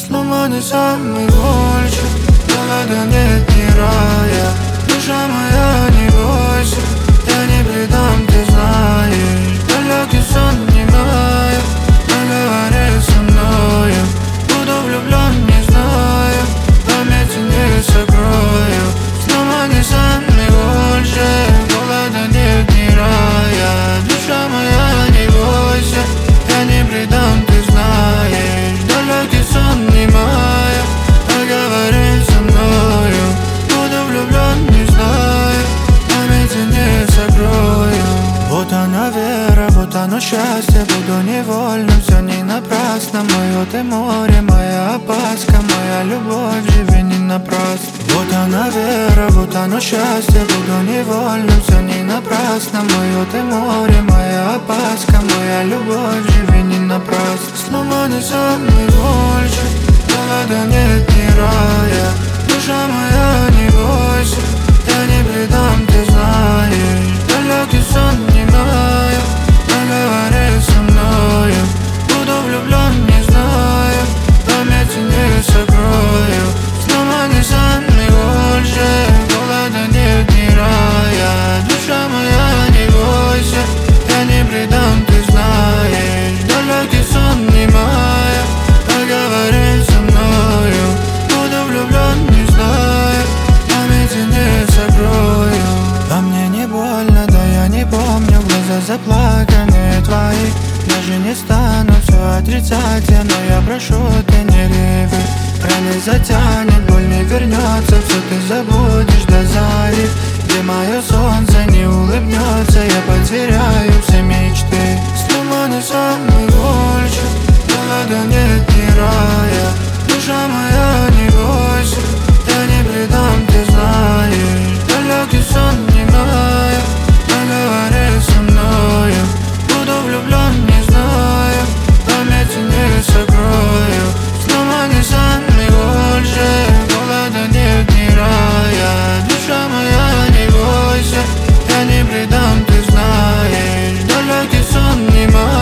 Сломанный самый больше, голода нет ни рая. Душа моя, не бойся, я не предам, ты знаешь. Далекий сон не мая, поговори со мною. Буду влюблен, не знаю, памяти не сокрою. Сломанный самый больше, голода нет ни рая. Душа моя, не бойся, я не предам, ты знаешь. Далекий сон не мая, поговори со мною. Буду влюблен, не знаю, памяти не сокрою. Вот оно вера, вот оно счастье. Буду невольным, все не напрасно. Мое ты море, моя опаска, моя любовь, живи не напрасно. Вот оно вера, вот оно счастье. Буду невольным, все не напрасно. Мое ты море, моя опаска, моя любовь, живи не напрасно. Сломанный самый больше, голода нет ни рая. Душа моя, не бойся, я не предам, ты знаешь. Далекий сон не мая, поговори со мною. Буду влюблен, не знаю, памяти не сокрою. Сломанный самый больше, голода нет ни рая. Душа моя, не бойся, я не предам, ты знаешь. Далекий сон не мая, поговори со мною. Буду влюблен, не знаю, памяти не сокрою. А мне не больно, да я не помню, глаза заплаканные твои. Даже не стану все отрицать, но я прошу, ты не реви. Раны затянет, боль не вернется, все ты забудешь до зари. Где мое солнце не улыбнется, я потеряю все мечты. Сломанный самый больше, голода нет ни рая. Душа моя, не бойся, я не предам, ты знаешь. Далекий сон не мая, поговори со мною. Буду влюблен, не знаю, памяти не сокрою. Сломанный самый больше, голода нет ни рая. Душа моя, не бойся, я не предам, ты знаешь. Далекий сон не мая.